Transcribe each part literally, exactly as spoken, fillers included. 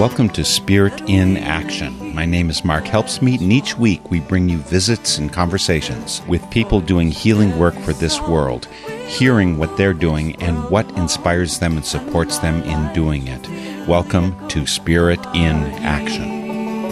Welcome to Spirit in Action. My name is Mark Helpsmeet, and each week we bring you visits and conversations with people doing healing work for this world, hearing what they're doing and what inspires them and supports them in doing it. Welcome to Spirit in Action.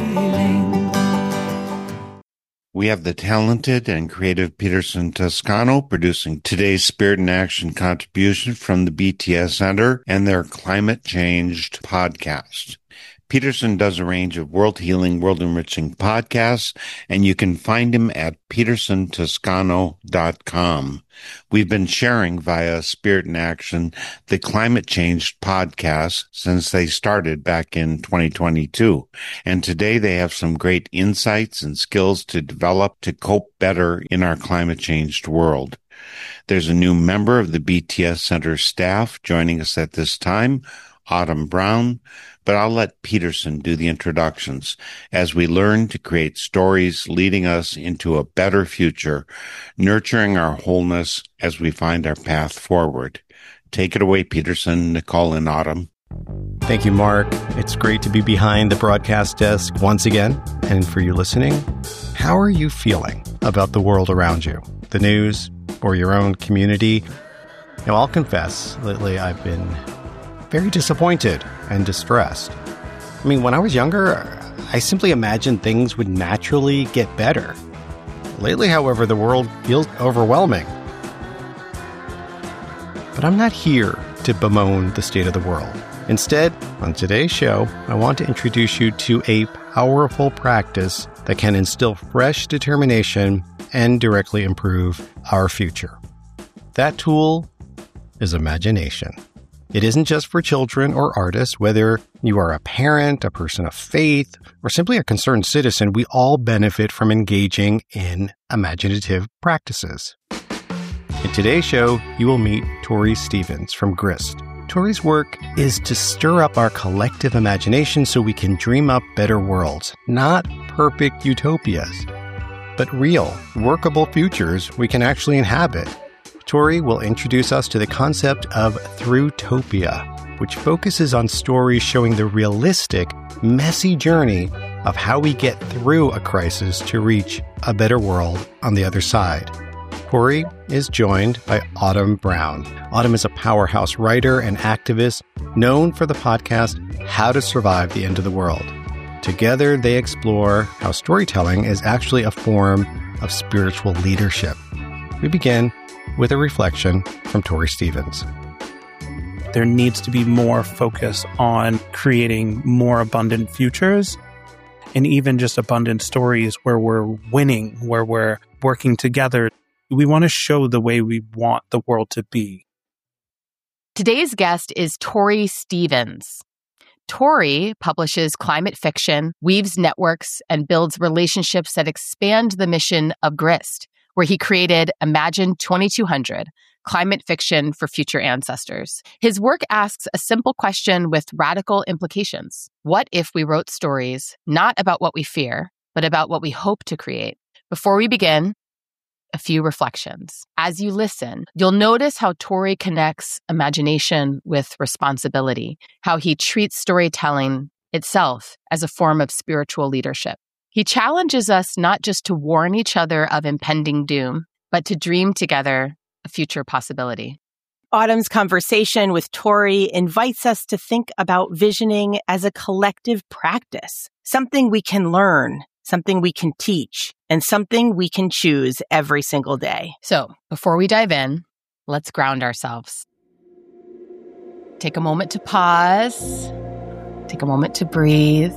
We have the talented and creative Peterson Toscano producing today's Spirit in Action contribution from the B T S Center and their Climate Changed podcast. Peterson does a range of world healing, world enriching podcasts, and you can find him at peterson toscano dot com. We've been sharing via Spirit in Action the Climate Changed podcast since they started back in twenty twenty-two. And today they have some great insights and skills to develop to cope better in our climate changed world. There's a new member of the B T S Center staff joining us at this time, Autumn Brown, but I'll let Peterson do the introductions as we learn to create stories leading us into a better future, nurturing our wholeness as we find our path forward. Take it away, Peterson, Nicole, and Autumn. Thank you, Mark. It's great to be behind the broadcast desk once again. And for you listening, how are you feeling about the world around you, the news, or your own community? Now, I'll confess, lately I've been very disappointed and distressed. I mean, when I was younger, I simply imagined things would naturally get better. Lately, however, the world feels overwhelming. But I'm not here to bemoan the state of the world. Instead, on today's show, I want to introduce you to a powerful practice that can instill fresh determination and directly improve our future. That tool is imagination. It isn't just for children or artists. Whether you are a parent, a person of faith, or simply a concerned citizen, we all benefit from engaging in imaginative practices. In today's show, you will meet Tori Stevens from Grist. Tori's work is to stir up our collective imagination so we can dream up better worlds, not perfect utopias, but real, workable futures we can actually inhabit. Tori will introduce us to the concept of Throughtopia, which focuses on stories showing the realistic, messy journey of how we get through a crisis to reach a better world on the other side. Tori is joined by Autumn Brown. Autumn is a powerhouse writer and activist known for the podcast How to Survive the End of the World. Together, they explore how storytelling is actually a form of spiritual leadership. We begin with a reflection from Tori Stevens. There needs to be more focus on creating more abundant futures and even just abundant stories where we're winning, where we're working together. We want to show the way we want the world to be. Today's guest is Tori Stevens. Tori publishes climate fiction, weaves networks, and builds relationships that expand the mission of Grist, where he created Imagine twenty-two hundred, climate fiction for future ancestors. His work asks a simple question with radical implications. What if we wrote stories not about what we fear, but about what we hope to create? Before we begin, a few reflections. As you listen, you'll notice how Tori connects imagination with responsibility, how he treats storytelling itself as a form of spiritual leadership. He challenges us not just to warn each other of impending doom, but to dream together a future possibility. Autumn's conversation with Tori invites us to think about visioning as a collective practice, something we can learn, something we can teach, and something we can choose every single day. So, before we dive in, let's ground ourselves. Take a moment to pause. Take a moment to breathe.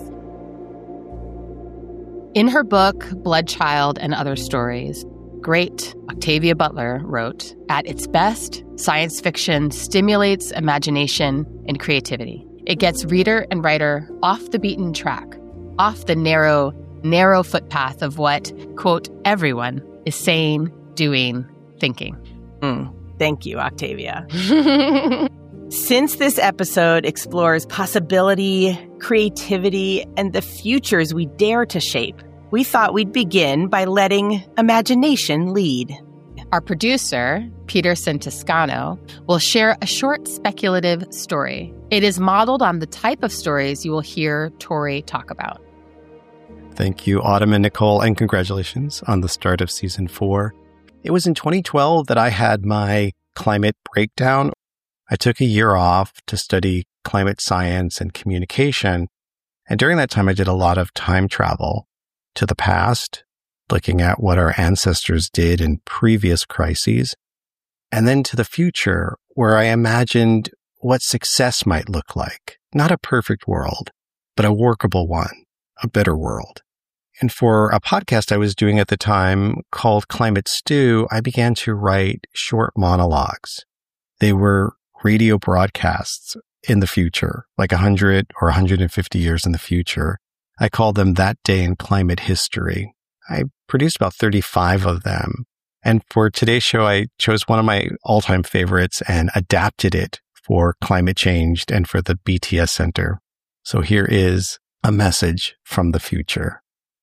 In her book, Blood Child and Other Stories, great Octavia Butler wrote, "At its best, science fiction stimulates imagination and creativity. It gets reader and writer off the beaten track, off the narrow, narrow footpath of what, quote, everyone is saying, doing, thinking." Mm, thank you, Octavia. Since this episode explores possibility, creativity, and the futures we dare to shape, we thought we'd begin by letting imagination lead. Our producer, Peterson Toscano, will share a short speculative story. It is modeled on the type of stories you will hear Tori talk about. Thank you, Autumn and Nicole, and congratulations on the start of season four. It was in twenty twelve that I had my climate breakdown. I took a year off to study climate science and communication. And during that time, I did a lot of time travel to the past, looking at what our ancestors did in previous crises, and then to the future, where I imagined what success might look like. Not a perfect world, but a workable one, a better world. And for a podcast I was doing at the time called Climate Stew, I began to write short monologues. They were radio broadcasts in the future, like one hundred or one hundred fifty years in the future. I called them That Day in Climate History. I produced about thirty-five of them. And for today's show, I chose one of my all-time favorites and adapted it for Climate Changed and for the B T S Center. So here is a message from the future.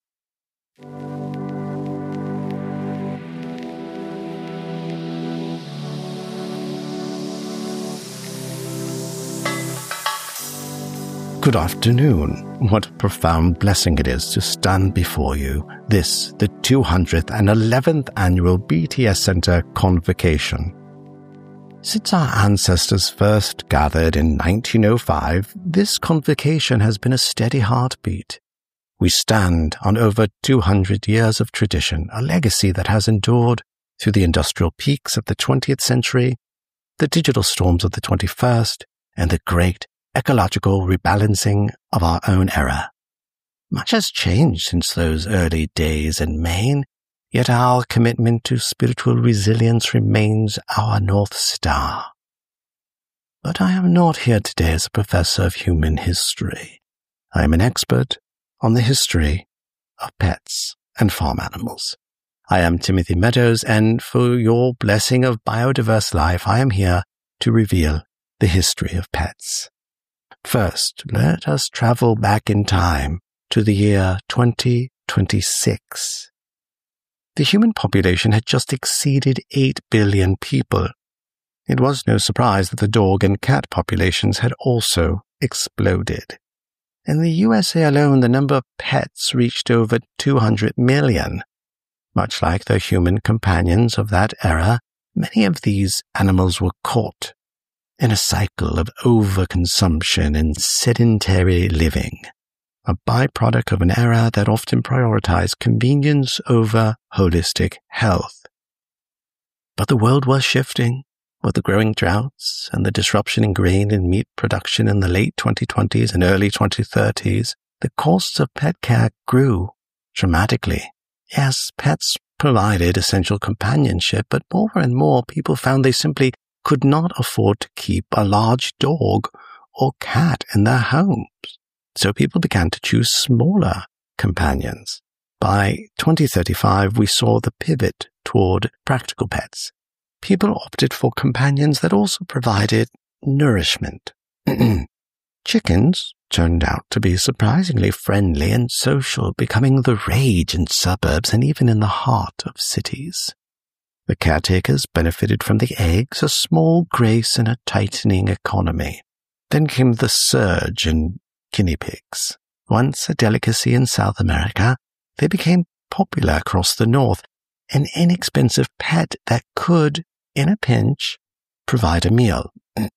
Good afternoon. What a profound blessing it is to stand before you, this, the two hundred eleventh annual B T S Center Convocation. Since our ancestors first gathered in nineteen oh five, this convocation has been a steady heartbeat. We stand on over two hundred years of tradition, a legacy that has endured through the industrial peaks of the twentieth century, the digital storms of the twenty-first, and the great ecological rebalancing of our own era. Much has changed since those early days in Maine, yet our commitment to spiritual resilience remains our North Star. But I am not here today as a professor of human history. I am an expert on the history of pets and farm animals. I am Timothy Meadows, and for your blessing of biodiverse life, I am here to reveal the history of pets. First, let us travel back in time to the year twenty twenty-six. The human population had just exceeded eight billion people. It was no surprise that the dog and cat populations had also exploded. In the U S A alone, the number of pets reached over two hundred million. Much like their human companions of that era, many of these animals were caught in a cycle of overconsumption and sedentary living, a byproduct of an era that often prioritized convenience over holistic health. But the world was shifting. With the growing droughts and the disruption in grain and meat production in the late twenty twenties and early twenty thirties, the costs of pet care grew dramatically. Yes, pets provided essential companionship, but more and more people found they simply could not afford to keep a large dog or cat in their homes. So people began to choose smaller companions. By twenty thirty-five, we saw the pivot toward practical pets. People opted for companions that also provided nourishment. Chickens turned out to be surprisingly friendly and social, becoming the rage in suburbs and even in the heart of cities. The caretakers benefited from the eggs, a small grace in a tightening economy. Then came the surge in guinea pigs. Once a delicacy in South America, they became popular across the North, an inexpensive pet that could, in a pinch, provide a meal.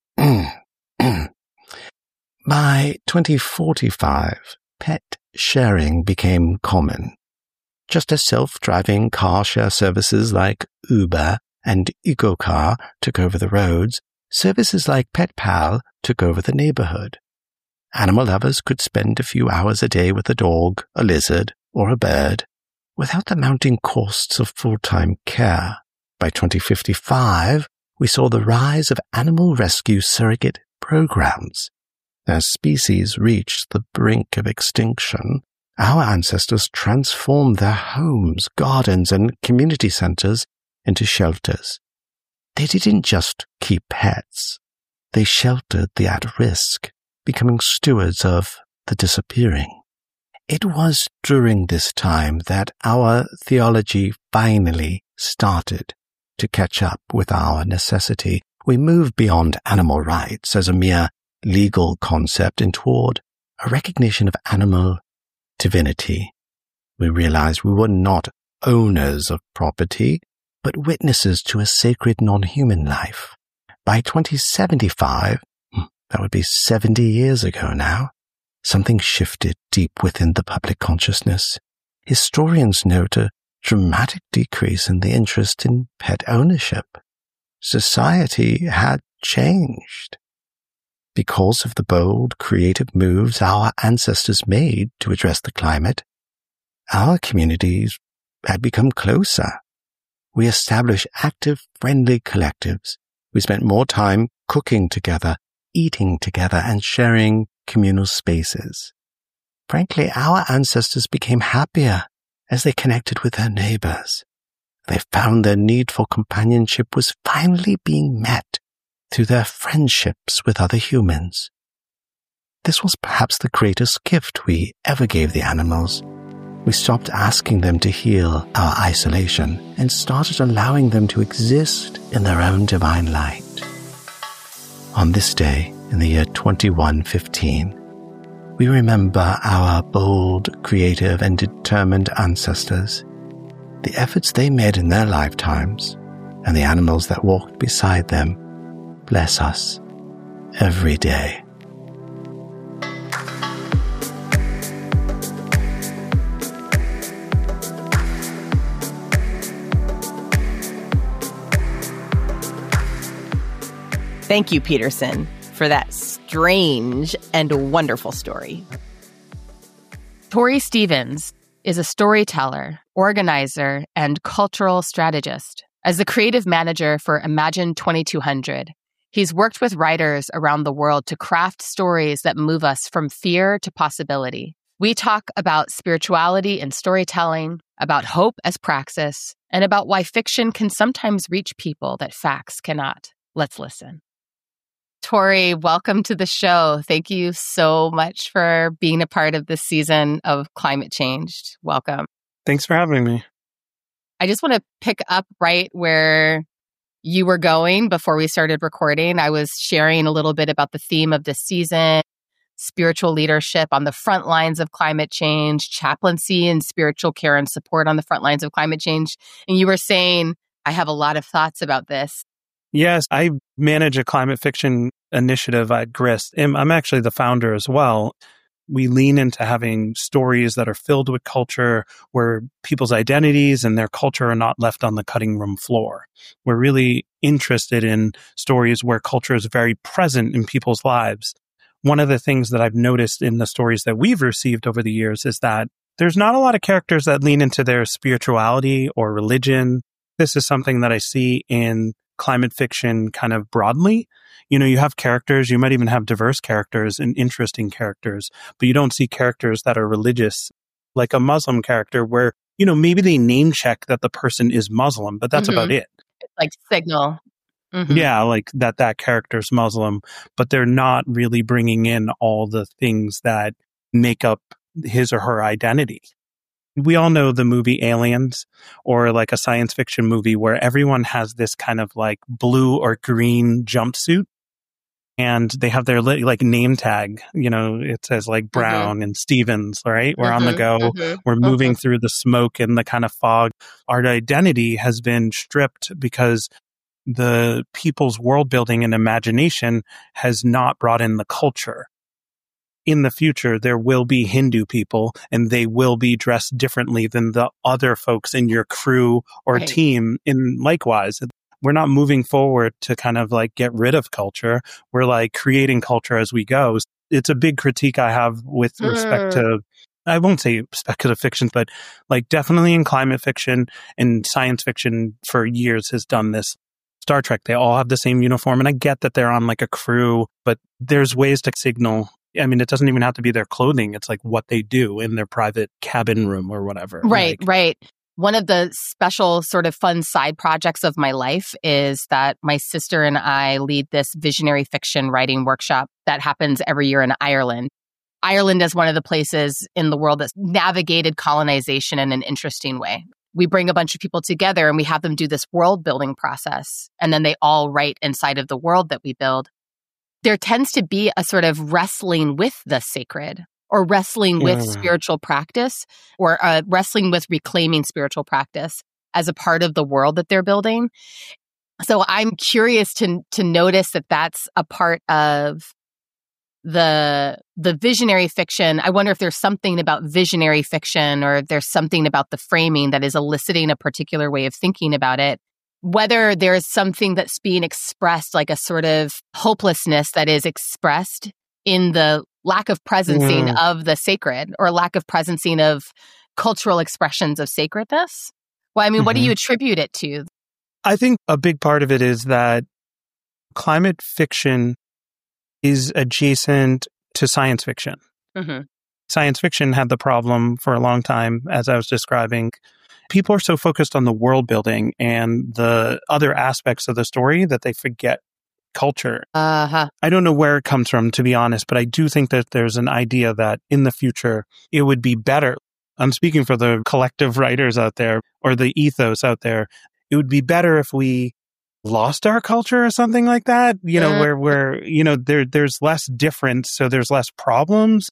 By twenty forty-five, pet sharing became common. Just as self-driving car share services like Uber and EcoCar took over the roads, services like PetPal took over the neighborhood. Animal lovers could spend a few hours a day with a dog, a lizard, or a bird without the mounting costs of full-time care. By twenty fifty-five, we saw the rise of animal rescue surrogate programs. As species reached the brink of extinction, our ancestors transformed their homes, gardens, and community centers into shelters. They didn't just keep pets. They sheltered the at-risk, becoming stewards of the disappearing. It was during this time that our theology finally started to catch up with our necessity, we move beyond animal rights as a mere legal concept and toward a recognition of animal divinity. We realized we were not owners of property, but witnesses to a sacred non-human life. By twenty seventy-five, that would be seventy years ago now, something shifted deep within the public consciousness. Historians note a dramatic decrease in the interest in pet ownership. Society had changed. Because of the bold, creative moves our ancestors made to address the climate, our communities had become closer. We established active, friendly collectives. We spent more time cooking together, eating together, and sharing communal spaces. Frankly, our ancestors became happier as they connected with their neighbors. They found their need for companionship was finally being met through their friendships with other humans. This was perhaps the greatest gift we ever gave the animals. We stopped asking them to heal our isolation and started allowing them to exist in their own divine light. On this day, in the year twenty-one fifteen, we remember our bold, creative, and determined ancestors, the efforts they made in their lifetimes, and the animals that walked beside them bless us every day. Thank you, Peterson, for that strange and wonderful story. Tori Stevens is a storyteller, organizer, and cultural strategist. As the creative manager for Imagine twenty-two hundred, he's worked with writers around the world to craft stories that move us from fear to possibility. We talk about spirituality and storytelling, about hope as praxis, and about why fiction can sometimes reach people that facts cannot. Let's listen. Tori, welcome to the show. Thank you so much for being a part of this season of Climate Changed. Welcome. Thanks for having me. I just want to pick up right where you were going before we started recording. I was sharing a little bit about the theme of this season, spiritual leadership on the front lines of climate change, chaplaincy and spiritual care and support on the front lines of climate change. And you were saying, I have a lot of thoughts about this. Yes, I manage a climate fiction initiative at Grist. I'm actually the founder as well. We lean into having stories that are filled with culture, where people's identities and their culture are not left on the cutting room floor. We're really interested in stories where culture is very present in people's lives. One of the things that I've noticed in the stories that we've received over the years is that there's not a lot of characters that lean into their spirituality or religion. This is something that I see in climate fiction kind of broadly. You know, you have characters, you might even have diverse characters and interesting characters, but you don't see characters that are religious, like a Muslim character where, you know, maybe they name check that the person is Muslim, but that's mm-hmm. about it. It's like signal. Mm-hmm. Yeah, like that that character's Muslim, but they're not really bringing in all the things that make up his or her identity. We all know the movie Aliens, or like a science fiction movie where everyone has this kind of like blue or green jumpsuit, and they have their like name tag. You know, it says like Brown mm-hmm. and Stevens, right? We're mm-hmm, on the go. Mm-hmm, We're moving mm-hmm. through the smoke and the kind of fog. Our identity has been stripped because the people's world building and imagination has not brought in the culture. In the future, there will be Hindu people, and they will be dressed differently than the other folks in your crew or right. team. And likewise, we're not moving forward to kind of like get rid of culture. We're like creating culture as we go. It's a big critique I have with mm. respect to, I won't say speculative fiction, but like definitely in climate fiction and science fiction for years has done this. Star Trek, they all have the same uniform. And I get that they're on like a crew, but there's ways to signal. I mean, it doesn't even have to be their clothing. It's like what they do in their private cabin room or whatever. Right, like, right. One of the special sort of fun side projects of my life is that my sister and I lead this visionary fiction writing workshop that happens every year in Ireland. Ireland is one of the places in the world that's navigated colonization in an interesting way. we bring a bunch of people together and we have them do this world building process. And then they all write inside of the world that we build. There tends to be a sort of wrestling with the sacred or wrestling with Mm. spiritual practice or uh, wrestling with reclaiming spiritual practice as a part of the world that they're building. So I'm curious to to notice that that's a part of the the visionary fiction. I wonder if there's something about visionary fiction or if there's something about the framing that is eliciting a particular way of thinking about it. Whether there's something that's being expressed, like a sort of hopelessness that is expressed in the lack of presencing Mm. of the sacred or lack of presencing of cultural expressions of sacredness. Well, I mean, what do Mhm. you attribute it to? I think a big part of it is that climate fiction is adjacent to science fiction. Mm-hmm. Science fiction had the problem for a long time, as I was describing. People are so focused on the world building and the other aspects of the story that they forget culture. Uh-huh. I don't know where it comes from, to be honest, but I do think that there's an idea that in the future, it would be better. I'm speaking for the collective writers out there or the ethos out there. It would be better if we lost our culture or something like that, you know, Mm. where, where, you know, there, there's less difference. So there's less problems.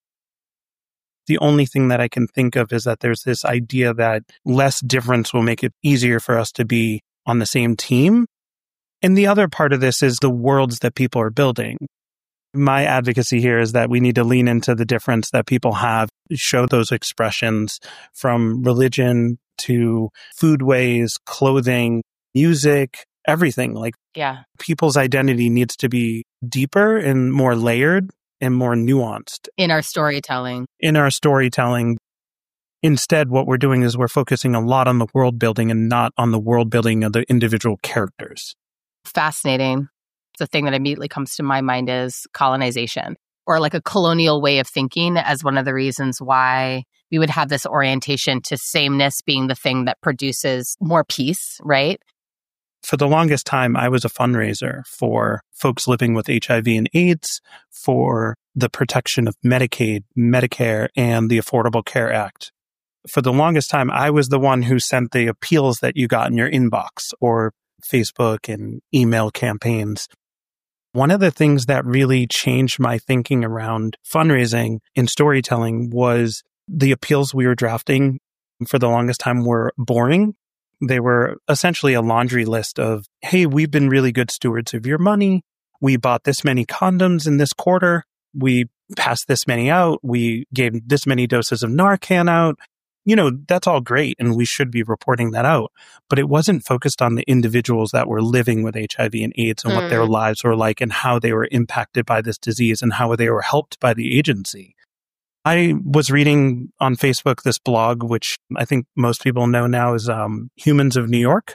The only thing that I can think of is that there's this idea that less difference will make it easier for us to be on the same team. And the other part of this is the worlds that people are building. My advocacy here is that we need to lean into the difference that people have, show those expressions from religion to foodways, clothing, music, everything. Like Yeah. people's identity needs to be deeper and more layered and more nuanced In our storytelling. in our storytelling. Instead, what we're doing is we're focusing a lot on the world building and not on the world building of the individual characters. Fascinating. The thing that immediately comes to my mind is colonization or like a colonial way of thinking as one of the reasons why we would have this orientation to sameness being the thing that produces more peace, right? For the longest time, I was a fundraiser for folks living with H I V and AIDS, for the protection of Medicaid, Medicare, and the Affordable Care Act. For the longest time, I was the one who sent the appeals that you got in your inbox or Facebook and email campaigns. One of the things that really changed my thinking around fundraising and storytelling was the appeals we were drafting for the longest time were boring. They were essentially a laundry list of, hey, we've been really good stewards of your money. We bought this many condoms in this quarter. We passed this many out. We gave this many doses of Narcan out. You know, that's all great, and we should be reporting that out. But it wasn't focused on the individuals that were living with H I V and AIDS and mm. what their lives were like and how they were impacted by this disease and how they were helped by the agency. I was reading on Facebook this blog, which I think most people know now is um, Humans of New York.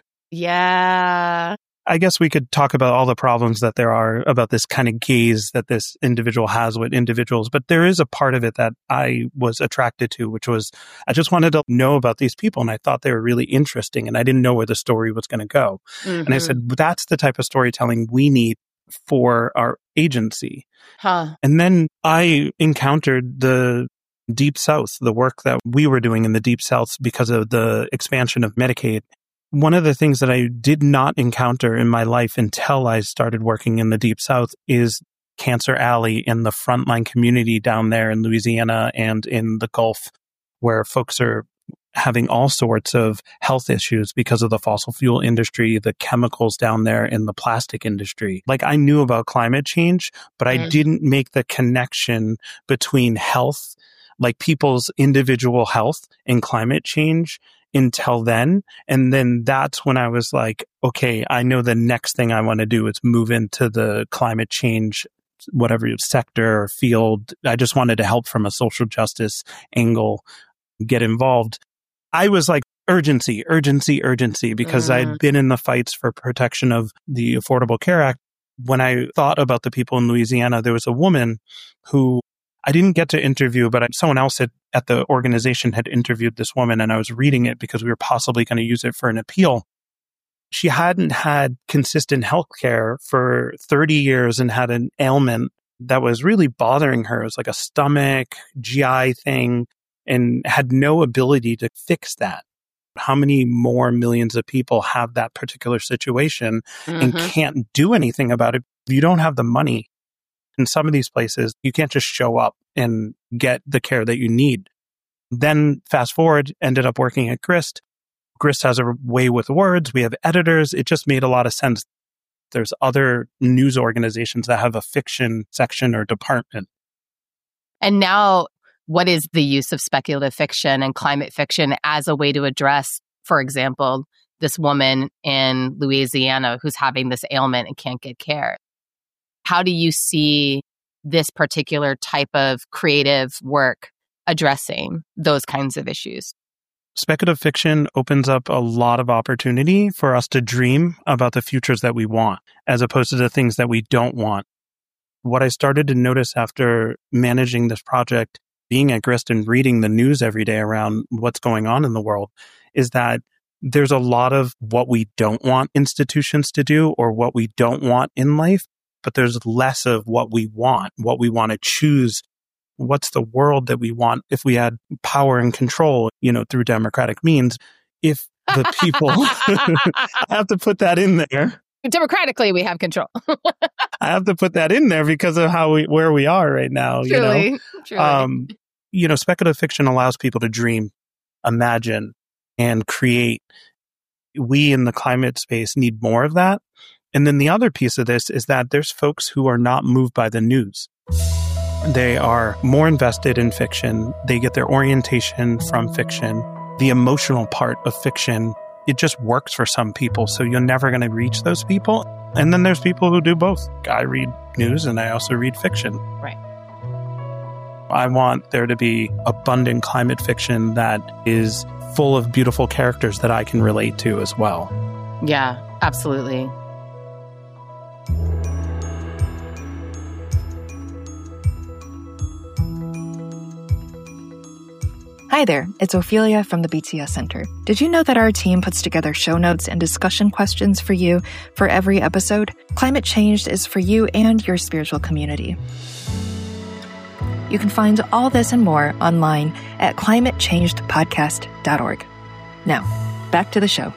Yeah. I guess we could talk about all the problems that there are about this kind of gaze that this individual has with individuals. But there is a part of it that I was attracted to, which was I just wanted to know about these people. And I thought they were really interesting. And I didn't know where the story was going to go. Mm-hmm. And I said, that's the type of storytelling we need for our agency. Huh. And then I encountered the Deep South, the work that we were doing in the Deep South because of the expansion of Medicaid. One of the things that I did not encounter in my life until I started working in the Deep South is Cancer Alley and the frontline community down there in Louisiana and in the Gulf, where folks are having all sorts of health issues because of the fossil fuel industry, the chemicals down there, and the plastic industry. Like I knew about climate change, but I mm. didn't make the connection between health, like people's individual health and climate change until then. And then that's when I was like, okay, I know the next thing I want to do is move into the climate change, whatever sector or field. I just wanted to help from a social justice angle, get involved. I was like, urgency, urgency, urgency, because mm. I'd been in the fights for protection of the Affordable Care Act. When I thought about the people in Louisiana, there was a woman who I didn't get to interview, but someone else had, at the organization had interviewed this woman, and I was reading it because we were possibly going to use it for an appeal. She hadn't had consistent health care for thirty years and had an ailment that was really bothering her. It was like a stomach, G I thing, and had no ability to fix that. How many more millions of people have that particular situation mm-hmm. and can't do anything about it? You don't have the money. In some of these places, you can't just show up and get the care that you need. Then fast forward, ended up working at Grist. Grist has a way with words. We have editors. It just made a lot of sense. There's other news organizations that have a fiction section or department. And now, what is the use of speculative fiction and climate fiction as a way to address, for example, this woman in Louisiana who's having this ailment and can't get care? How do you see this particular type of creative work addressing those kinds of issues? Speculative fiction opens up a lot of opportunity for us to dream about the futures that we want, as opposed to the things that we don't want. What I started to notice after managing this project, being at Grist and reading the news every day around what's going on in the world, is that there's a lot of what we don't want institutions to do or what we don't want in life, but there's less of what we want, what we want to choose. What's the world that we want if we had power and control, you know, through democratic means? If the people, I have to put that in there. Democratically, we have control. I have to put that in there because of how we, where we are right now. Truly, you know? truly. Um, you know, speculative fiction allows people to dream, imagine, and create. We in the climate space need more of that. And then the other piece of this is that there's folks who are not moved by the news. They are more invested in fiction. They get their orientation from fiction. The emotional part of fiction, it just works for some people. So you're never going to reach those people. And then there's people who do both. I read news and I also read fiction. Right. I want there to be abundant climate fiction that is full of beautiful characters that I can relate to as well. Yeah, absolutely. Hi there, it's Ophelia from the B T S Center. Did you know that our team puts together show notes and discussion questions for you for every episode? Climate Changed is for you and your spiritual community. You can find all this and more online at climate changed podcast dot org. Now, back to the show.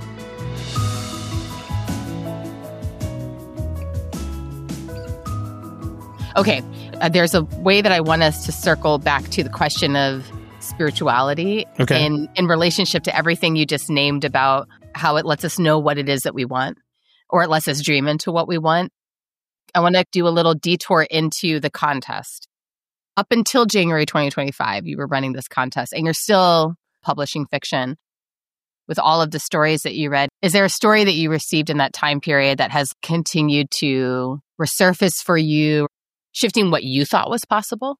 Okay, uh, there's a way that I want us to circle back to the question of spirituality okay. in, in relationship to everything you just named about how it lets us know what it is that we want, or it lets us dream into what we want. I want to do a little detour into the contest. Up until January twenty twenty-five, you were running this contest and you're still publishing fiction. With all of the stories that you read, is there a story that you received in that time period that has continued to resurface for you, shifting what you thought was possible?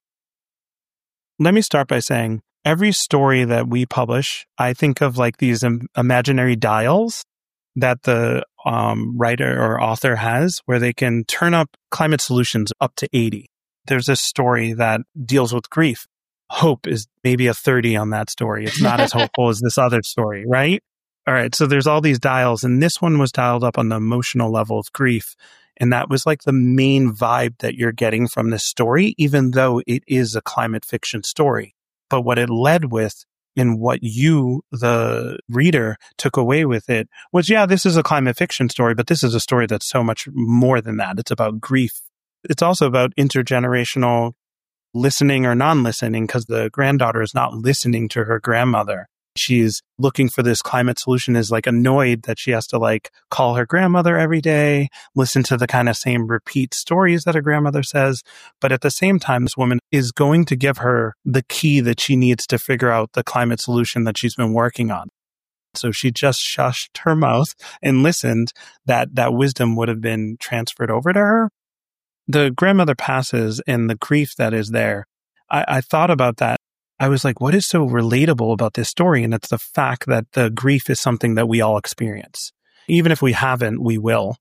Let me start by saying every story that we publish, I think of like these im- imaginary dials that the um, writer or author has where they can turn up climate solutions up to eighty. There's a story that deals with grief. Hope is maybe a thirty on that story. It's not as hopeful as this other story, right? All right. So there's all these dials, and this one was dialed up on the emotional level of grief. And that was like the main vibe that you're getting from this story, even though it is a climate fiction story. But what it led with and what you, the reader, took away with it was, yeah, this is a climate fiction story, but this is a story that's so much more than that. It's about grief. It's also about intergenerational listening or non-listening, because the granddaughter is not listening to her grandmother. She's looking for this climate solution, is like annoyed that she has to like call her grandmother every day, listen to the kind of same repeat stories that her grandmother says. But at the same time, this woman is going to give her the key that she needs to figure out the climate solution that she's been working on. So she just shushed her mouth and listened. That that wisdom would have been transferred over to her. The grandmother passes and the grief that is there. I, I thought about that. I was like, what is so relatable about this story? And it's the fact that the grief is something that we all experience. Even if we haven't, we will.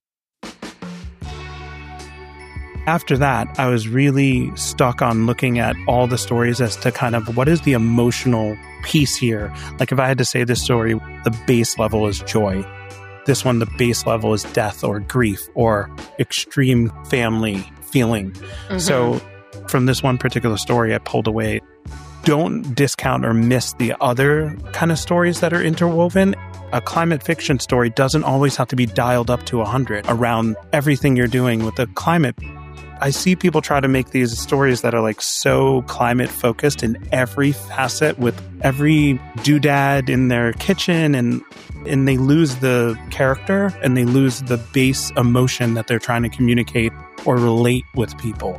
After that, I was really stuck on looking at all the stories as to kind of what is the emotional piece here. Like if I had to say this story, the base level is joy. This one, the base level is death or grief or extreme family feeling. Mm-hmm. So from this one particular story, I pulled away don't discount or miss the other kind of stories that are interwoven. A climate fiction story doesn't always have to be dialed up to one hundred around everything you're doing with the climate. I see people try to make these stories that are like so climate focused in every facet with every doodad in their kitchen, and and they lose the character and they lose the base emotion that they're trying to communicate or relate with people.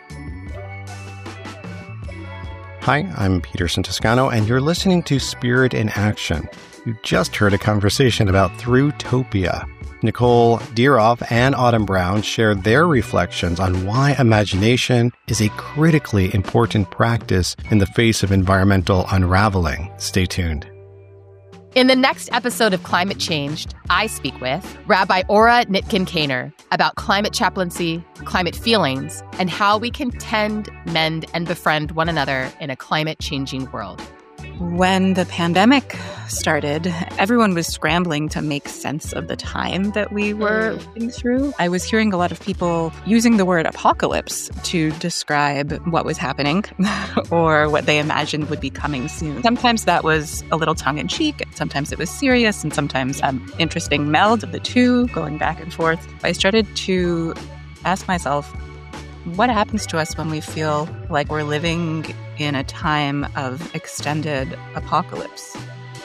Hi, I'm Peterson Toscano, and you're listening to Spirit in Action. You just heard a conversation about Throughtopia. Nicole Dieroff and Autumn Brown shared their reflections on why imagination is a critically important practice in the face of environmental unraveling. Stay tuned. In the next episode of Climate Changed, I speak with Rabbi Ora Nitkin-Kaner about climate chaplaincy, climate feelings, and how we can tend, mend, and befriend one another in a climate-changing world. When the pandemic started, everyone was scrambling to make sense of the time that we were living through. I was hearing a lot of people using the word apocalypse to describe what was happening or what they imagined would be coming soon. Sometimes that was a little tongue-in-cheek, sometimes it was serious, and sometimes an interesting meld of the two, going back and forth. I started to ask myself, what happens to us when we feel like we're living in a time of extended apocalypse?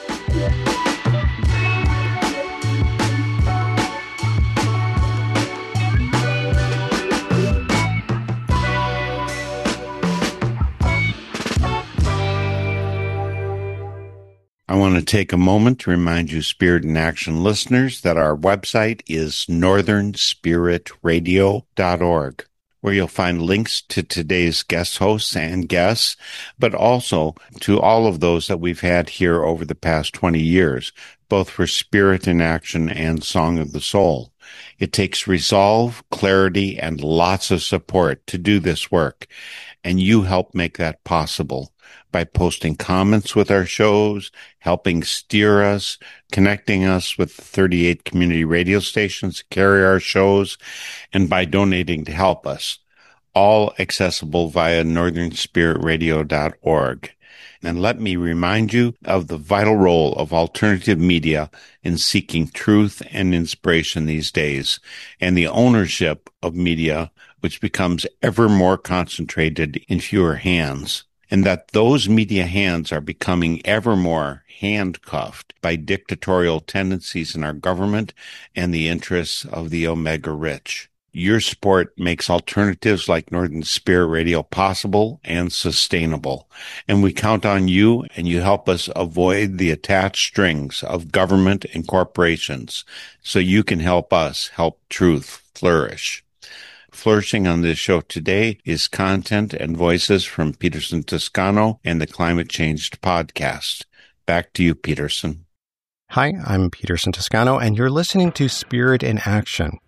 I want to take a moment to remind you, Spirit in Action listeners, that our website is northern spirit radio dot org. Where you'll find links to today's guest hosts and guests, but also to all of those that we've had here over the past twenty years, both for Spirit in Action and Song of the Soul. It takes resolve, clarity, and lots of support to do this work, and you help make that possible by posting comments with our shows, helping steer us, connecting us with the thirty-eight community radio stations that carry our shows, and by donating to help us, all accessible via northern spirit radio dot org. And let me remind you of the vital role of alternative media in seeking truth and inspiration these days, and the ownership of media, which becomes ever more concentrated in fewer hands. And that those media hands are becoming ever more handcuffed by dictatorial tendencies in our government and the interests of the omega rich. Your support makes alternatives like Northern Spirit Radio possible and sustainable. And we count on you, and you help us avoid the attached strings of government and corporations so you can help us help truth flourish. Flourishing on this show today is content and voices from Peterson Toscano and the Climate Changed podcast. Back to you, Peterson. Hi, I'm Peterson Toscano, and you're listening to Spirit in Action.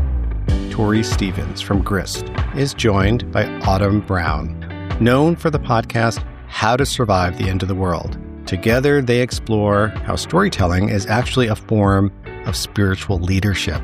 Tori Stevens from Grist is joined by Autumn Brown, known for the podcast How to Survive the End of the World. Together, they explore how storytelling is actually a form of spiritual leadership.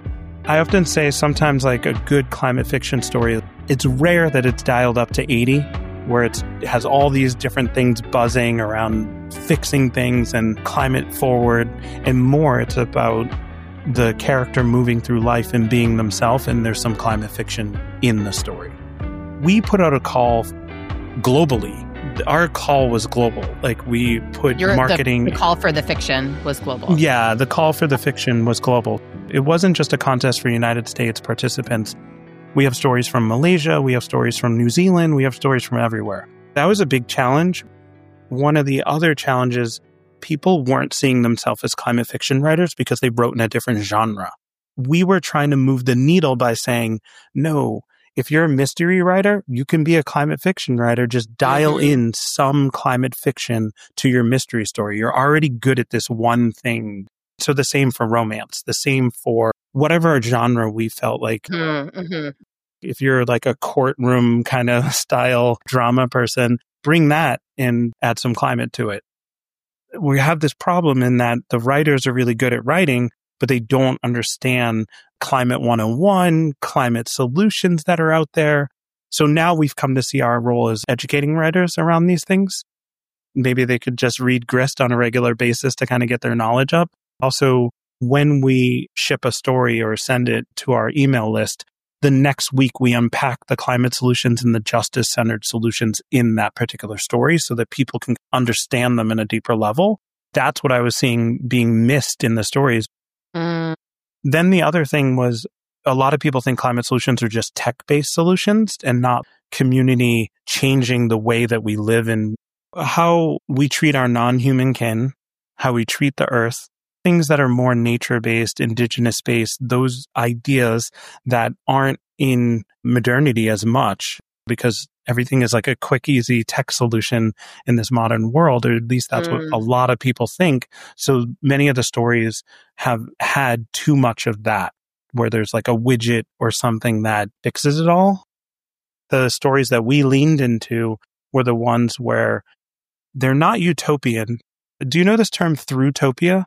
I often say sometimes like a good climate fiction story, it's rare that it's dialed up to eighty, where it's, it has all these different things buzzing around fixing things and climate forward, and more it's about the character moving through life and being themselves, and there's some climate fiction in the story. We put out a call globally. Our call was global. Like we put Your, marketing... The, the call for the fiction was global. Yeah, the call for the fiction was global. It wasn't just a contest for United States participants. We have stories from Malaysia. We have stories from New Zealand. We have stories from everywhere. That was a big challenge. One of the other challenges, people weren't seeing themselves as climate fiction writers because they wrote in a different genre. We were trying to move the needle by saying, no, if you're a mystery writer, you can be a climate fiction writer. Just dial mm-hmm. in some climate fiction to your mystery story. You're already good at this one thing. So the same for romance, the same for whatever genre we felt like. Mm-hmm. If you're like a courtroom kind of style drama person, bring that and add some climate to it. We have this problem in that the writers are really good at writing, but they don't understand Climate one oh one, climate solutions that are out there. So now we've come to see our role as educating writers around these things. Maybe they could just read Grist on a regular basis to kind of get their knowledge up. Also, when we ship a story or send it to our email list, the next week we unpack the climate solutions and the justice-centered solutions in that particular story so that people can understand them in a deeper level. That's what I was seeing being missed in the stories. Mm. Then the other thing was a lot of people think climate solutions are just tech-based solutions and not community changing the way that we live and how we treat our non-human kin, how we treat the earth, things that are more nature-based, indigenous-based, those ideas that aren't in modernity as much because everything is like a quick, easy tech solution in this modern world, or at least that's mm. what a lot of people think. So many of the stories have had too much of that, where there's like a widget or something that fixes it all. The stories that we leaned into were the ones where they're not utopian. Do you know this term, throughtopia?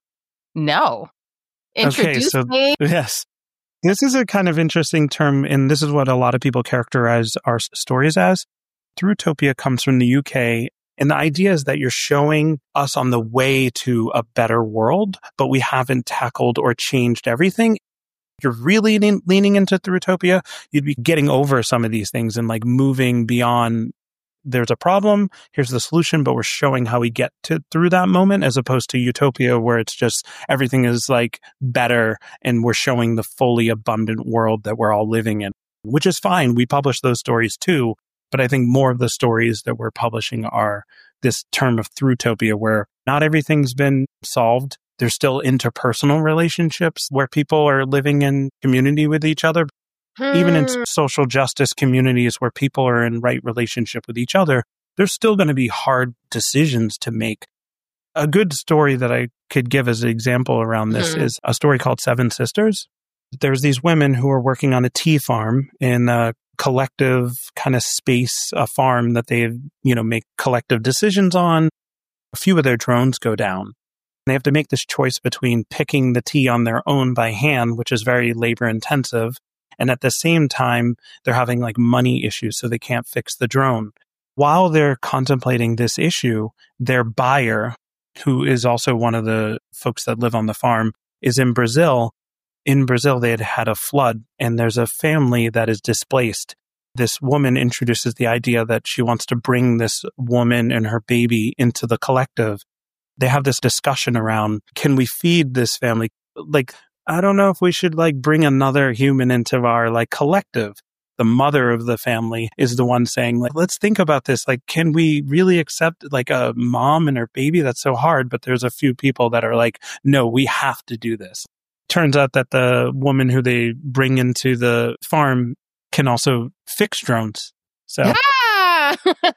No. Introduce okay, so, me. Yes. This is a kind of interesting term, and this is what a lot of people characterize our stories as. Throughtopia comes from the U K, and the idea is that you're showing us on the way to a better world, but we haven't tackled or changed everything. If you're really leaning, leaning into Throughtopia, you'd be getting over some of these things and like moving beyond. There's a problem, here's the solution, but we're showing how we get to through that moment, as opposed to Utopia, where it's just everything is like better and we're showing the fully abundant world that we're all living in, which is fine. We publish those stories too, but I think more of the stories that we're publishing are this term of Throughtopia, where not everything's been solved. There's still interpersonal relationships where people are living in community with each other. Even in social justice communities where people are in right relationship with each other, there's still going to be hard decisions to make. A good story that I could give as an example around this mm-hmm. is a story called Seven Sisters. There's these women who are working on a tea farm in a collective kind of space, a farm that they, you know, make collective decisions on. A few of their drones go down. They have to make this choice between picking the tea on their own by hand, which is very labor intensive, and at the same time, they're having like money issues, so they can't fix the drone. While they're contemplating this issue, their buyer, who is also one of the folks that live on the farm, is in Brazil. In Brazil, they had had a flood, and there's a family that is displaced. This woman introduces the idea that she wants to bring this woman and her baby into the collective. They have this discussion around, can we feed this family? Like, I don't know if we should like bring another human into our like collective. The mother of the family is the one saying, like, let's think about this. Like, can we really accept like a mom and her baby? That's so hard. But there's a few people that are like, no, we have to do this. Turns out that the woman who they bring into the farm can also fix drones. So yeah!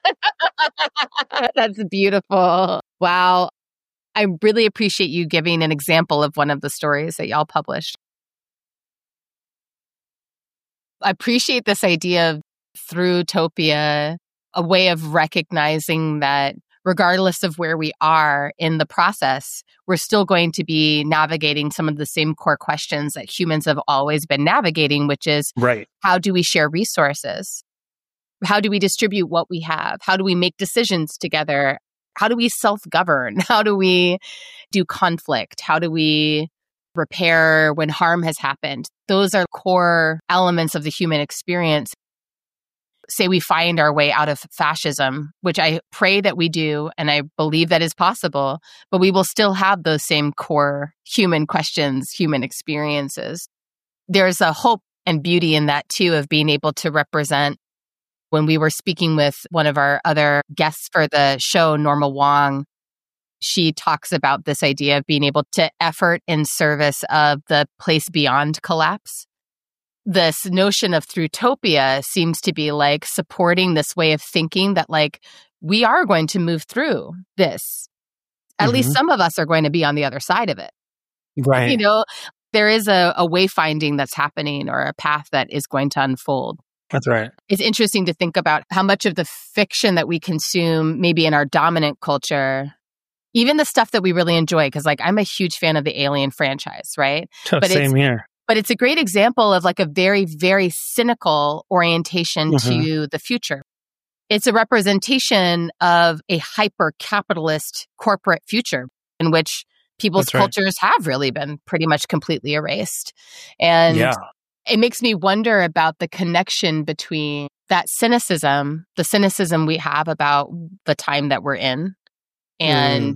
That's beautiful. Wow. I really appreciate you giving an example of one of the stories that y'all published. I appreciate this idea of Throughtopia, a way of recognizing that regardless of where we are in the process, we're still going to be navigating some of the same core questions that humans have always been navigating, which is, right. How do we share resources? How do we distribute what we have? How do we make decisions together? How do we self-govern? How do we do conflict? How do we repair when harm has happened? Those are core elements of the human experience. Say we find our way out of fascism, which I pray that we do, and I believe that is possible, but we will still have those same core human questions, human experiences. There's a hope and beauty in that too, of being able to represent. When we were speaking with one of our other guests for the show, Norma Wong, she talks about this idea of being able to effort in service of the place beyond collapse. This notion of Throughtopia seems to be like supporting this way of thinking that like we are going to move through this. At mm-hmm. least some of us are going to be on the other side of it. Right. You know, there is a, a wayfinding that's happening or a path that is going to unfold. That's right. It's interesting to think about how much of the fiction that we consume, maybe in our dominant culture, even the stuff that we really enjoy, because like I'm a huge fan of the Alien franchise, right? Oh, but same it's, here. But it's a great example of like a very, very cynical orientation Mhm. to the future. It's a representation of a hyper-capitalist corporate future in which people's That's right. cultures have really been pretty much completely erased. And Yeah. it makes me wonder about the connection between that cynicism, the cynicism we have about the time that we're in, and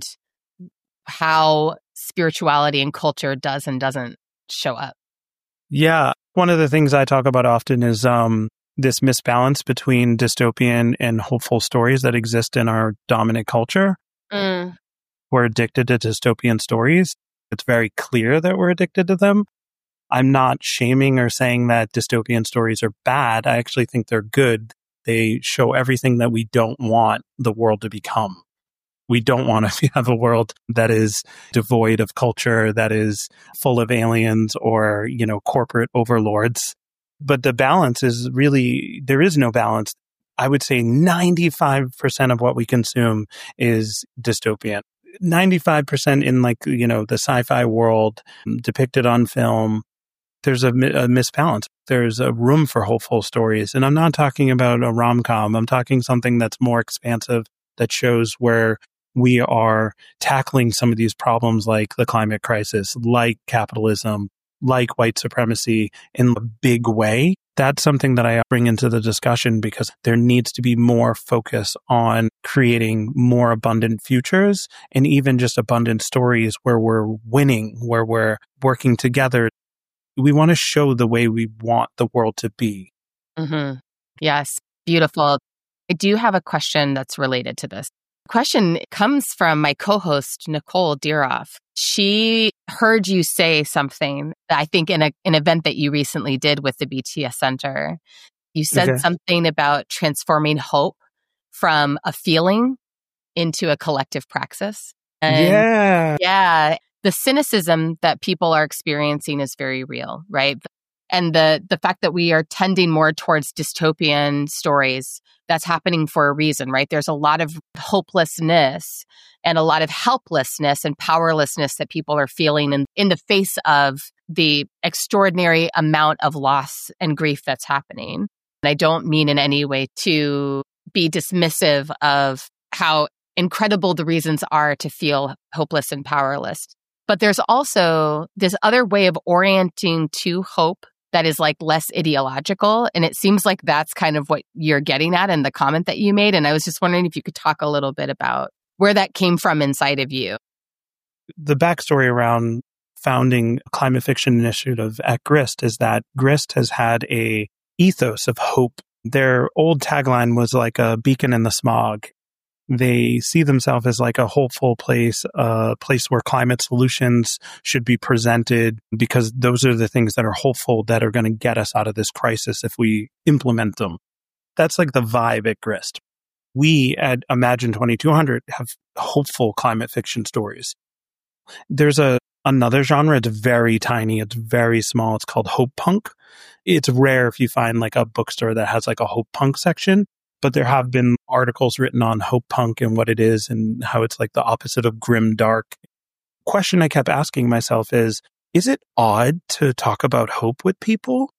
how spirituality and culture does and doesn't show up. Yeah. One of the things I talk about often is um, this misbalance between dystopian and hopeful stories that exist in our dominant culture. Mm. We're addicted to dystopian stories. It's very clear that we're addicted to them. I'm not shaming or saying that dystopian stories are bad. I actually think they're good. They show everything that we don't want the world to become. We don't want to have a world that is devoid of culture, that is full of aliens or, you know, corporate overlords. But the balance is really, there is no balance. I would say ninety-five percent of what we consume is dystopian. ninety-five percent in like, you know, the sci-fi world depicted on film. There's a, a misbalance. There's a room for hopeful stories. And I'm not talking about a rom-com. I'm talking something that's more expansive, that shows where we are tackling some of these problems like the climate crisis, like capitalism, like white supremacy in a big way. That's something that I bring into the discussion because there needs to be more focus on creating more abundant futures and even just abundant stories where we're winning, where we're working together. We want to show the way we want the world to be. Mm-hmm. Yes, beautiful. I do have a question that's related to this. The question comes from my co-host, Nicole Diroff. She heard you say something, I think in a, an event that you recently did with the B T S Center. You said Okay. something about transforming hope from a feeling into a collective praxis. And yeah. yeah, the cynicism that people are experiencing is very real, right? And the the fact that we are tending more towards dystopian stories, that's happening for a reason, right? There's a lot of hopelessness and a lot of helplessness and powerlessness that people are feeling in, in the face of the extraordinary amount of loss and grief that's happening. And I don't mean in any way to be dismissive of how incredible the reasons are to feel hopeless and powerless. But there's also this other way of orienting to hope that is like less ideological. And it seems like that's kind of what you're getting at in the comment that you made. And I was just wondering if you could talk a little bit about where that came from inside of you. The backstory around founding a climate fiction initiative at Grist is that Grist has had a ethos of hope. Their old tagline was like a beacon in the smog. They see themselves as like a hopeful place, a place where climate solutions should be presented because those are the things that are hopeful that are going to get us out of this crisis if we implement them. That's like the vibe at Grist. We at Imagine twenty-two hundred have hopeful climate fiction stories. There's a another genre. It's very tiny. It's very small. It's called hope punk. It's rare if you find like a bookstore that has like a hope punk section. But there have been articles written on hope punk and what it is and how it's like the opposite of grim dark. Question I kept asking myself is, is it odd to talk about hope with people?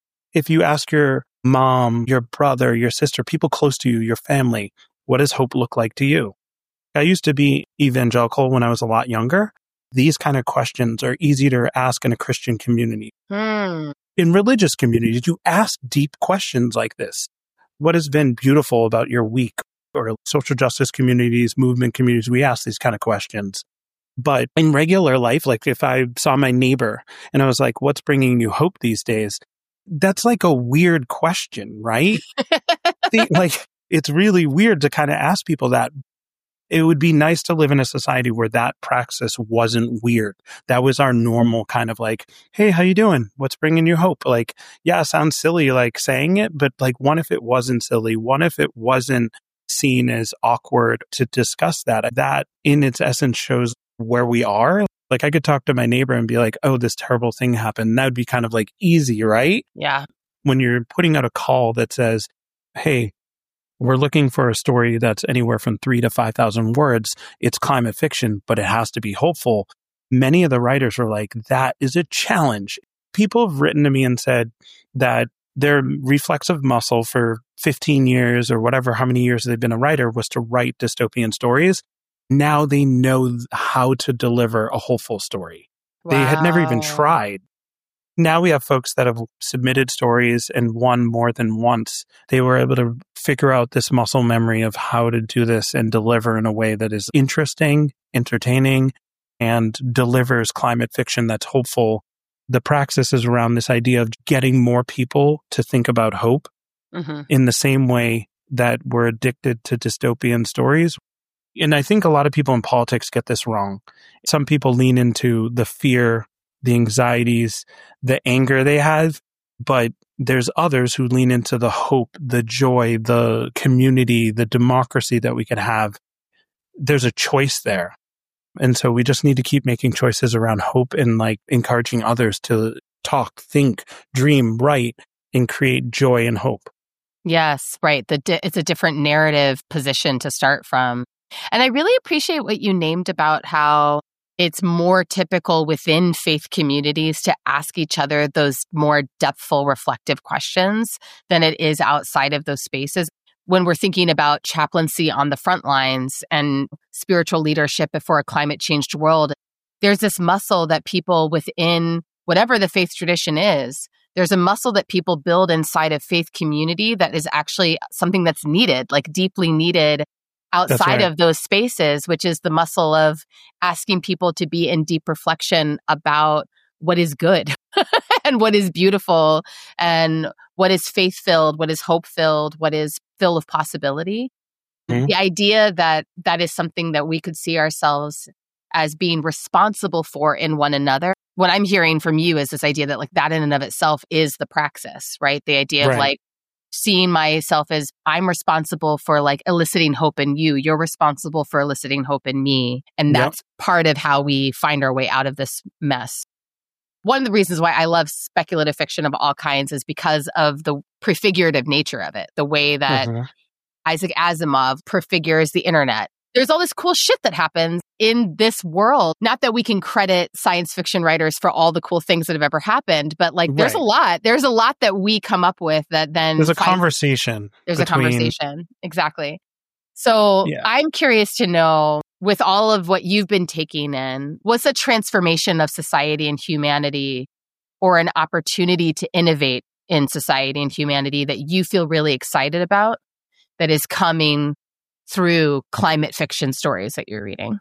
If you ask your mom, your brother, your sister, people close to you, your family, what does hope look like to you? I used to be evangelical when I was a lot younger. These kind of questions are easy to ask in a Christian community. Hmm. In religious communities, you ask deep questions like this. What has been beautiful about your week? Or social justice communities, movement communities, we ask these kind of questions. But in regular life, like if I saw my neighbor and I was like, what's bringing you hope these days? That's like a weird question, right? The, like, it's really weird to kind of ask people that. It would be nice to live in a society where that praxis wasn't weird. That was our normal kind of like, hey, how you doing? What's bringing you hope? Like, yeah, it sounds silly like saying it, but like, what if it wasn't silly? What if it wasn't seen as awkward to discuss that? That in its essence shows where we are. Like I could talk to my neighbor and be like, oh, this terrible thing happened. That would be kind of like easy, right? Yeah. When you're putting out a call that says, hey, we're looking for a story that's anywhere from three to five thousand words. It's climate fiction, but it has to be hopeful. Many of the writers are like, that is a challenge. People have written to me and said that their reflexive muscle for fifteen years or whatever, how many years they've been a writer, was to write dystopian stories. Now they know how to deliver a whole full story. Wow. They had never even tried. Now we have folks that have submitted stories and won more than once. They were able to figure out this muscle memory of how to do this and deliver in a way that is interesting, entertaining, and delivers climate fiction that's hopeful. The praxis is around this idea of getting more people to think about hope mm-hmm. in the same way that we're addicted to dystopian stories. And I think a lot of people in politics get this wrong. Some people lean into the fear, the anxieties, the anger they have, but there's others who lean into the hope, the joy, the community, the democracy that we can have. There's a choice there. And so we just need to keep making choices around hope and like encouraging others to talk, think, dream, write, and create joy and hope. Yes, right. The di- it's a different narrative position to start from. And I really appreciate what you named about how it's more typical within faith communities to ask each other those more depthful, reflective questions than it is outside of those spaces. When we're thinking about chaplaincy on the front lines and spiritual leadership for a climate-changed world, there's this muscle that people within whatever the faith tradition is, there's a muscle that people build inside of faith community that is actually something that's needed, like deeply needed outside right. of those spaces, which is the muscle of asking people to be in deep reflection about what is good and what is beautiful and what is faith-filled, what is hope-filled, what is filled with possibility. Mm-hmm. The idea that that is something that we could see ourselves as being responsible for in one another. What I'm hearing from you is this idea that like that in and of itself is the praxis, right? The idea right. of like seeing myself as I'm responsible for like eliciting hope in you. You're responsible for eliciting hope in me. And that's yep. part of how we find our way out of this mess. One of the reasons why I love speculative fiction of all kinds is because of the prefigurative nature of it, the way that mm-hmm. Isaac Asimov prefigures the internet. There's all this cool shit that happens in this world. Not that we can credit science fiction writers for all the cool things that have ever happened, but like there's right. a lot. There's a lot that we come up with that then... There's a finds, conversation. There's between... a conversation. Exactly. So yeah. I'm curious to know, with all of what you've been taking in, what's a transformation of society and humanity or an opportunity to innovate in society and humanity that you feel really excited about that is coming through climate fiction stories that you're reading?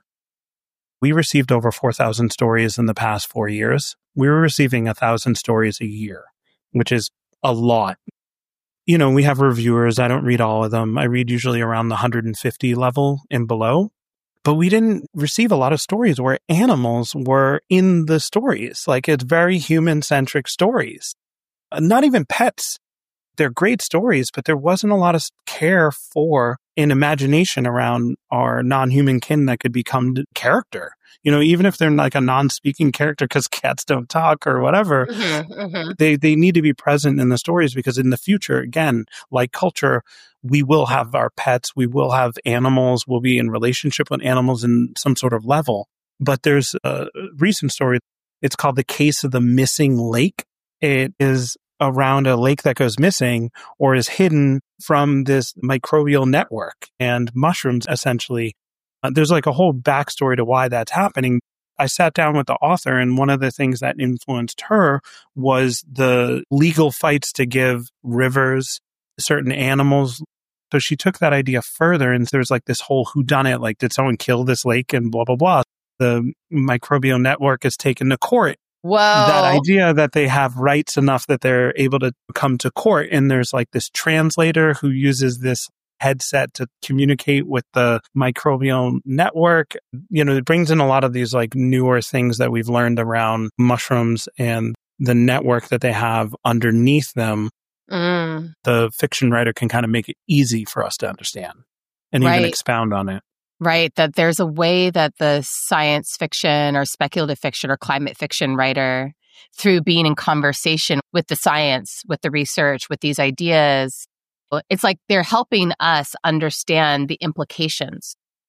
We received over four thousand stories in the past four years. We were receiving one thousand stories a year, which is a lot. You know, we have reviewers. I don't read all of them. I read usually around the one hundred fifty level and below. But we didn't receive a lot of stories where animals were in the stories. Like, it's very human-centric stories. Not even pets. They're great stories, but there wasn't a lot of care for an imagination around our non-human kin that could become character. You know, even if they're like a non-speaking character because cats don't talk or whatever, mm-hmm, mm-hmm. they they need to be present in the stories because in the future, again, like culture, we will have our pets, we will have animals, we'll be in relationship with animals in some sort of level. But there's a recent story. It's called The Case of the Missing Lake. It is around a lake that goes missing or is hidden from this microbial network and mushrooms, essentially. Uh, there's like a whole backstory to why that's happening. I sat down with the author, and one of the things that influenced her was the legal fights to give rivers, certain animals. So she took that idea further, and there's like this whole whodunit, like, did someone kill this lake and blah, blah, blah. The microbial network is taken to court. Whoa. That idea that they have rights enough that they're able to come to court. And there's like this translator who uses this headset to communicate with the microbial network. You know, it brings in a lot of these like newer things that we've learned around mushrooms and the network that they have underneath them. Mm. The fiction writer can kind of make it easy for us to understand and right. even expound on it. Right, that there's a way that the science fiction or speculative fiction or climate fiction writer, through being in conversation with the science, with the research, with these ideas, it's like they're helping us understand the implications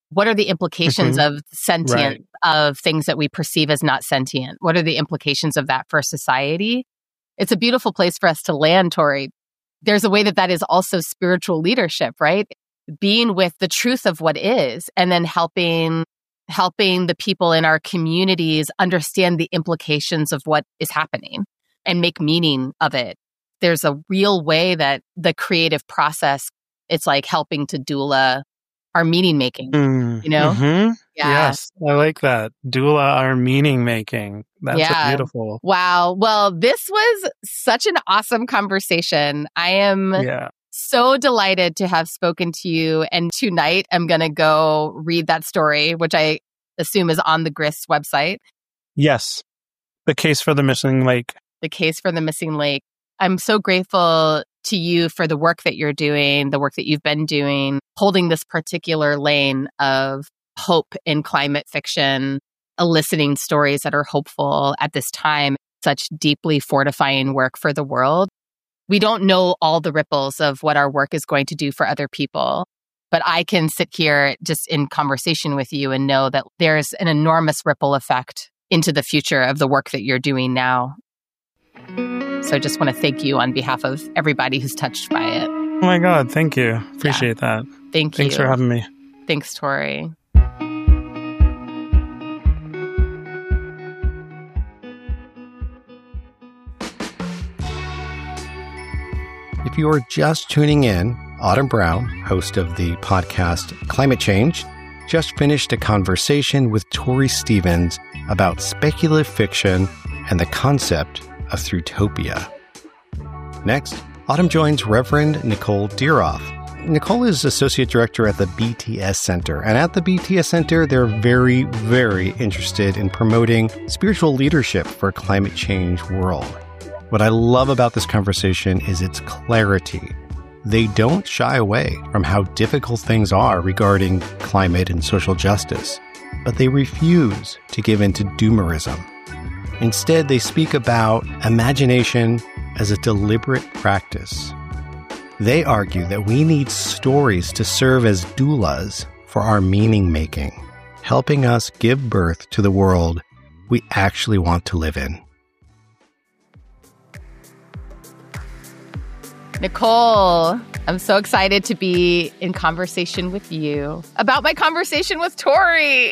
What are the implications Mm-hmm. of sentient, Right. of things that we perceive as not sentient? What are the implications of that for society? It's a beautiful place for us to land, Tori. There's a way that that is also spiritual leadership, right? Being with the truth of what is, and then helping helping the people in our communities understand the implications of what is happening and make meaning of it. There's a real way that the creative process, it's like helping to doula our meaning making, Mm, you know? mhm. Yeah. Yes, I like that. Doula our meaning making. That's Yeah. beautiful. Wow. Well, this was such an awesome conversation. I am Yeah. so delighted to have spoken to you. And tonight I'm going to go read that story, which I assume is on the Grist website, Yes. The Case for the Missing Lake. The Case for the Missing Lake. I'm so grateful to you for the work that you're doing, the work that you've been doing, holding this particular lane of hope in climate fiction, eliciting stories that are hopeful at this time, such deeply fortifying work for the world. We don't know all the ripples of what our work is going to do for other people, but I can sit here just in conversation with you and know that there's an enormous ripple effect into the future of the work that you're doing now. So I just want to thank you on behalf of everybody who's touched by it. Oh my God, thank you. Appreciate that. Thank you. Thanks for having me. Thanks, Tori. If you are just tuning in, Autumn Brown, host of the podcast Climate Change, just finished a conversation with Tori Stevens about speculative fiction and the concept of Throughtopia. Next, Autumn joins Reverend Nicole Dieroff. Nicole is Associate Director at the B T S Center, and at the B T S Center, they're very, very interested in promoting spiritual leadership for a climate change world. What I love about this conversation is its clarity. They don't shy away from how difficult things are regarding climate and social justice, but they refuse to give in to doomerism. Instead, they speak about imagination as a deliberate practice. They argue that we need stories to serve as doulas for our meaning making, helping us give birth to the world we actually want to live in. Nicole, I'm so excited to be in conversation with you about my conversation with Tori.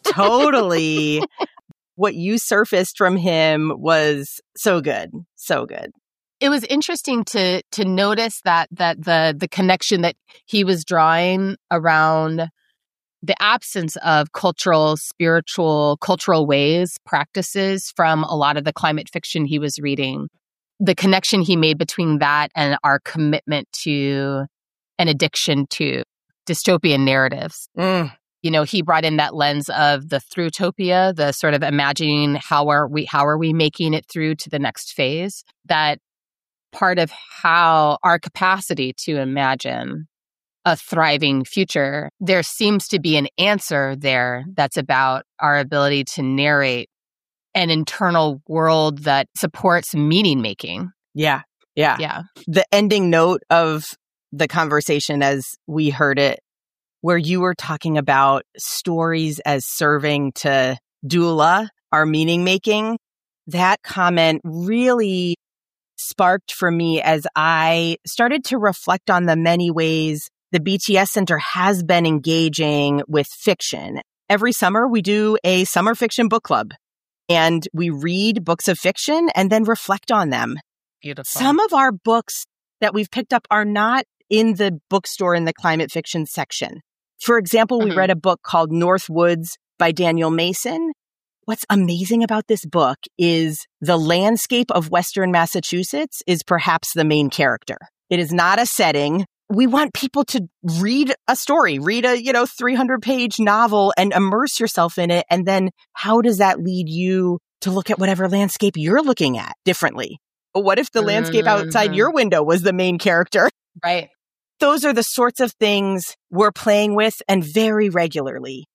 Totally. What you surfaced from him was so good. So good. It was interesting to to notice that that the the connection that he was drawing around the absence of cultural, spiritual, cultural ways, practices from a lot of the climate fiction he was reading. The connection he made between that and our commitment to an addiction to dystopian narratives. Mm. You know, he brought in that lens of the Throughtopia, the sort of imagining how are we how are we making it through to the next phase. That part of how our capacity to imagine a thriving future, there seems to be an answer there that's about our ability to narrate an internal world that supports meaning making. Yeah. Yeah. Yeah. The ending note of the conversation as we heard it, where you were talking about stories as serving to doula, our meaning making, that comment really sparked for me as I started to reflect on the many ways the B T S Center has been engaging with fiction. Every summer, we do a summer fiction book club, and we read books of fiction and then reflect on them. Beautiful. Some of our books that we've picked up are not in the bookstore in the climate fiction section. For example, we Mhm. read a book called North Woods by Daniel Mason. What's amazing about this book is the landscape of Western Massachusetts is perhaps the main character. It is not a setting. We want people to read a story, read a, you know, three hundred page novel and immerse yourself in it. And then how does that lead you to look at whatever landscape you're looking at differently? What if the landscape outside Mhm. your window was the main character? Right. Those are the sorts of things we're playing with, and very regularly.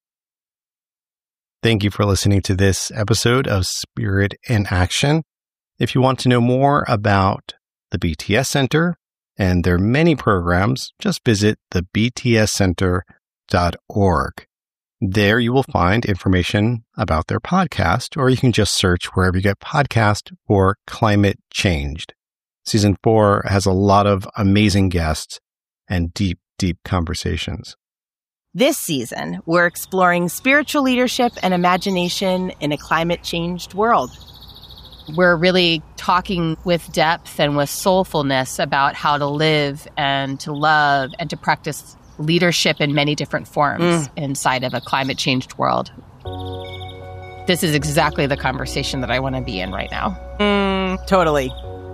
Thank you for listening to this episode of Spirit in Action. If you want to know more about the B T S Center and their many programs, just visit the b t s center dot org. There you will find information about their podcast, or you can just search wherever you get podcasts for Climate Changed. Season four has a lot of amazing guests and deep, deep conversations. This season, we're exploring spiritual leadership and imagination in a climate-changed world. We're really talking with depth and with soulfulness about how to live and to love and to practice leadership in many different forms mm. inside of a climate-changed world. This is exactly the conversation that I want to be in right now. Mm, totally.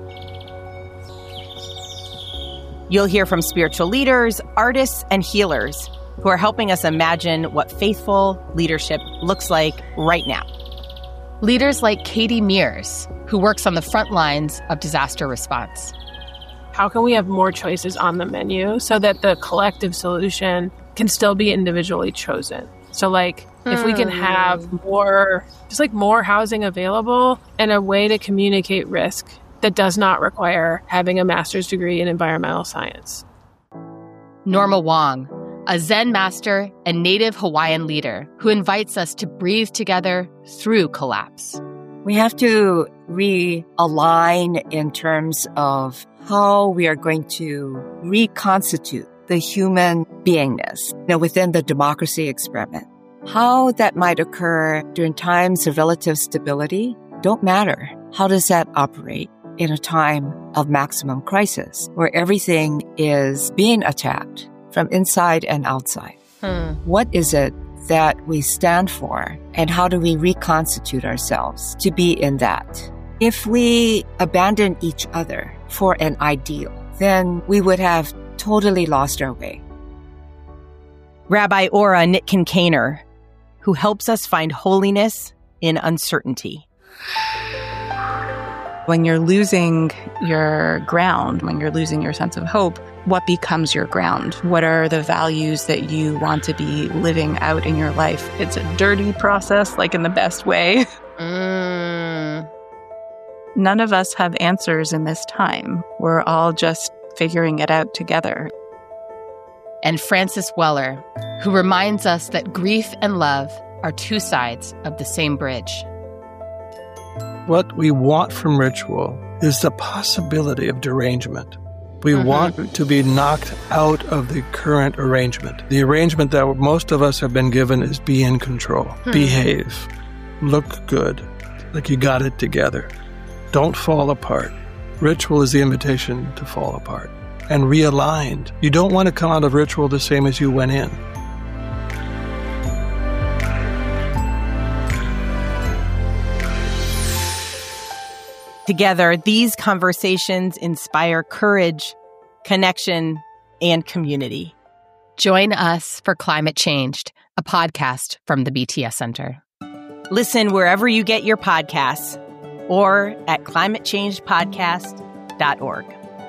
You'll hear from spiritual leaders, artists, and healers who are helping us imagine what faithful leadership looks like right now. Leaders like Katie Mears, who works on the front lines of disaster response. How can we have more choices on the menu so that the collective solution can still be individually chosen? So like hmm. if we can have more, just like more housing available and a way to communicate risk that does not require having a master's degree in environmental science. Norma Wong, a Zen master and native Hawaiian leader who invites us to breathe together through collapse. We have to realign in terms of how we are going to reconstitute the human beingness, you know, within the democracy experiment. How that might occur during times of relative stability don't matter. How does that operate in a time of maximum crisis where everything is being attacked from inside and outside? Hmm. What is it that we stand for, and how do we reconstitute ourselves to be in that? If we abandon each other for an ideal, then we would have totally lost our way. Rabbi Ora Nitkin Kaner, who helps us find holiness in uncertainty. When you're losing your ground, when you're losing your sense of hope, what becomes your ground? What are the values that you want to be living out in your life? It's a dirty process, like in the best way. Mm. None of us have answers in this time. We're all just figuring it out together. And Francis Weller, who reminds us that grief and love are two sides of the same bridge. What we want from ritual is the possibility of derangement. We mm-hmm. want to be knocked out of the current arrangement. The arrangement that most of us have been given is be in control, hmm. behave, look good, like you got it together. Don't fall apart. Ritual is the invitation to fall apart and realigned. You don't want to come out of ritual the same as you went in. Together, these conversations inspire courage, connection, and community. Join us for Climate Changed, a podcast from the B T S Center. Listen wherever you get your podcasts or at climate changed podcast dot org.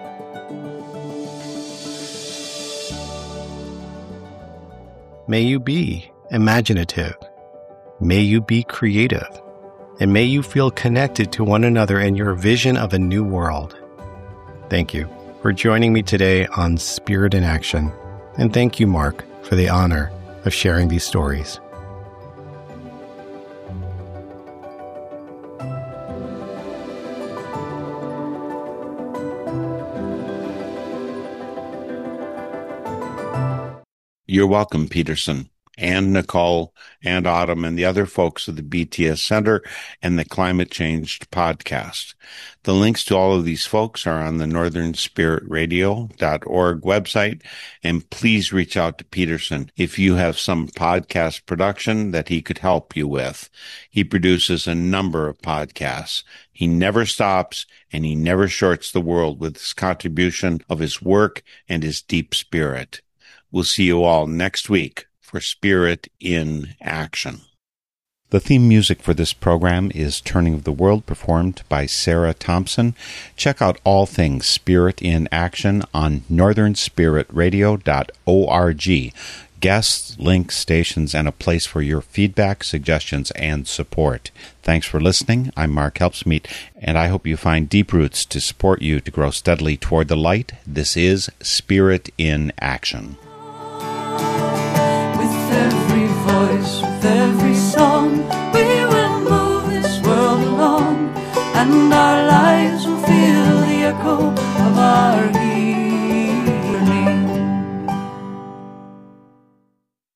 May you be imaginative. May you be creative. And may you feel connected to one another in your vision of a new world. Thank you for joining me today on Spirit in Action. And thank you, Mark, for the honor of sharing these stories. You're welcome, Peterson, and Nicole, and Autumn, and the other folks of the B T S Center and the Climate Changed podcast. The links to all of these folks are on the northern spirit radio dot org website, and please reach out to Peterson if you have some podcast production that he could help you with. He produces a number of podcasts. He never stops, and he never shorts the world with his contribution of his work and his deep spirit. We'll see you all next week for Spirit in Action. The theme music for this program is Turning of the World, performed by Sarah Thompson. Check out all things Spirit in Action on northern spirit radio dot org. Guests, links, stations, and a place for your feedback, suggestions, and support. Thanks for listening. I'm Mark Helpsmeet, and I hope you find deep roots to support you to grow steadily toward the light. This is Spirit in Action. Every voice with every song.